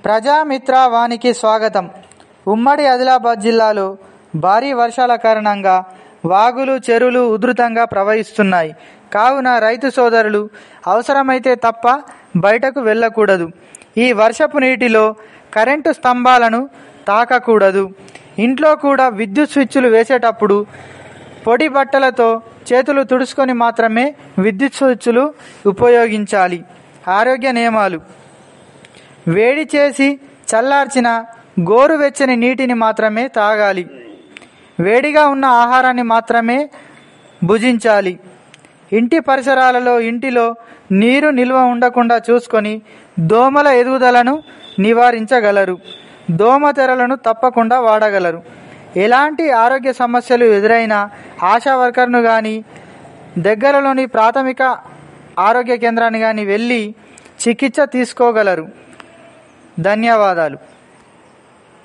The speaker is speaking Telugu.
ప్రజామిత్ర వానికి స్వాగతం. ఉమ్మడి ఆదిలాబాద్ జిల్లాలో భారీ వర్షాల కారణంగా వాగులు చెరువులు ఉధృతంగా ప్రవహిస్తున్నాయి. కావున రైతు సోదరులు అవసరమైతే తప్ప బయటకు వెళ్ళకూడదు. ఈ వర్షపు నీటిలో కరెంటు స్తంభాలను తాకకూడదు. ఇంట్లో కూడా విద్యుత్ స్విచ్లు వేసేటప్పుడు పొడి బట్టలతో చేతులు తుడుచుకొని మాత్రమే విద్యుత్ స్విచ్లు ఉపయోగించాలి. ఆరోగ్య నియమాలు: వేడి చేసి చల్లార్చిన గోరువెచ్చని నీటిని మాత్రమే తాగాలి. వేడిగా ఉన్న ఆహారాన్ని మాత్రమే భుజించాలి. ఇంటి పరిసరాలలో ఇంటిలో నీరు నిల్వ ఉండకుండా చూసుకొని దోమల ఎదుగుదలను నివారించగలరు. దోమతెరలను తప్పకుండా వాడగలరు. ఎలాంటి ఆరోగ్య సమస్యలు ఎదురైనా ఆశా వర్కర్ను కానీ దగ్గరలోని ప్రాథమిక ఆరోగ్య కేంద్రాన్ని కానీ వెళ్ళి చికిత్స తీసుకోగలరు. ధన్యవాదాలు.